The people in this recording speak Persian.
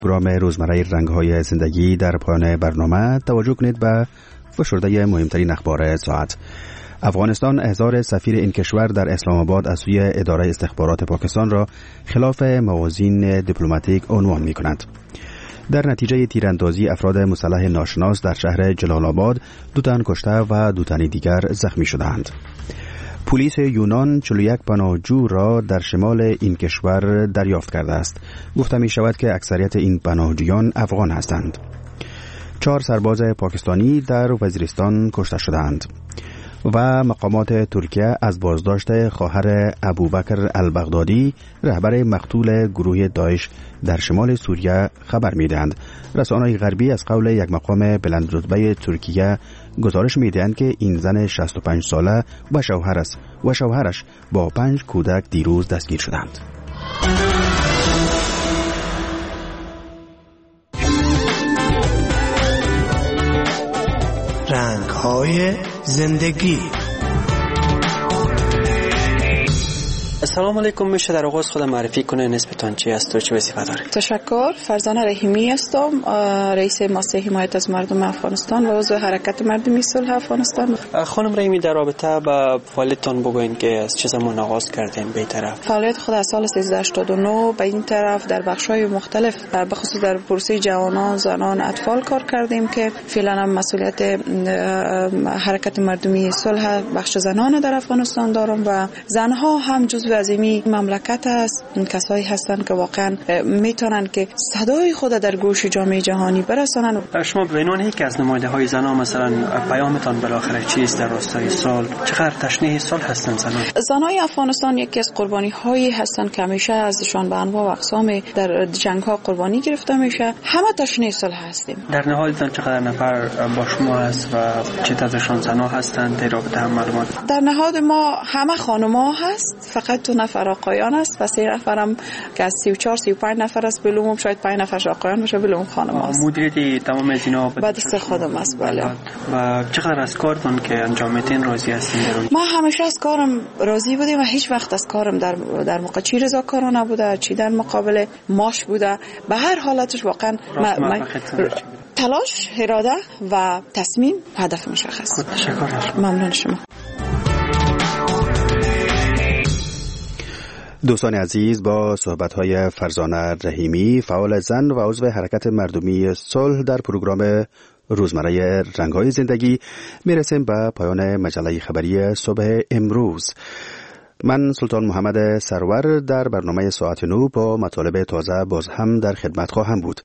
برنامه روزمره رنگ‌های زندگی در پایان برنامه توجه کنید به فشرده مهمترین اخبار ساعت. افغانستان احضار سفیر این کشور در اسلام آباد از سوی اداره استخبارات پاکستان را خلاف موازین دیپلماتیک عنوان می‌کند. در نتیجه تیراندازی افراد مسلح ناشناس در شهر جلال آباد 2 تن کشته و 2 تن دیگر زخمی شدند. پلیس یونان 41 پناهجو را در شمال این کشور دریافت کرده است. گفته می شود که اکثریت این پناهجویان افغان هستند. 4 سرباز پاکستانی در وزیرستان کشته شدند. و مقامات ترکیه از بازداشت خواهر ابوبکر البغدادی رهبر مقتول گروه داعش در شمال سوریه خبر می‌دهند. رسانه‌های غربی از قول یک مقام بلندرتبه ترکیه گزارش می‌دهند که این زن 65 ساله و شوهرش با 5 کودک دیروز دستگیر شدند. رنگ‌های زندگی. السلام علیکم. میشه در آغاز خود معرفی کنه نسبتاً چی است و چه وظیفه داره؟ تشکر. فرزانه رحیمی هستم، رئیس مؤسسه حمایت از مردم افغانستان و عضو حرکت مردمی صلح افغانستان. خانم رحیمی، در رابطه با فعالیتتان بگوین که از چه زمان آغاز کردین به این طرف؟ فعالیت خود از سال 1389 به این طرف در بخش‌های مختلف به خصوص در پروسه جوانان، زنان، اطفال کار کردیم که فعلا هم مسئولیت حرکت مردمی صلح بخش زنان در افغانستان دارم و زنها هم جزو از این مملکت است. کسایی هستند که واقعا میتونن که صدای خود در گوش جامعه جهانی برسانن. شما به عنوان یکی از نماینده‌های زنان مثلا پیامتان بالاخره چیست در راستای صلح؟ چقدر تشنه صلح هستند زنای افغانستان؟ یکی از قربانی‌هایی هستند که همیشه ازشان به انواع و اقسام در جنگ‌ها قربانی گرفته میشه. همه تشنه صلح هستیم. در نهایتان چقدر نفر با شما هست و چه تعدادشان زنا هستند؟ در رابطه هم معلومات. در نهاد ما همه خانم‌ها هست، فقط 2 نفر آقایان است و 3 نفرم که از 34-35 نفر است بلوم، شاید 5 نفرش آقایان باشه، بلوم خانم است. مدیریت تمام از اینا بعد از خودم است. بله. و چقدر از کارتون که انجام میدین راضی هستین؟ ما همیشه از کارم راضی بودیم و هیچ وقت از کارم در موقع چی رضاکارانه نبوده، چی در مقابل ماش بوده. به هر حالتش واقعا تلاش، اراده و تصمیم هدف مشخص. تشکر. ممنون شما. دوستان عزیز، با صحبت‌های فرزانه رحیمی، فعال زن و عضو حرکت مردمی صلح در پروگرام روزمره رنگ‌های زندگی میرسیم به پایان مجله خبری صبح امروز. من سلطان محمد سرور در برنامه ساعت 9 با مطالب تازه باز هم در خدمت خواهم بود.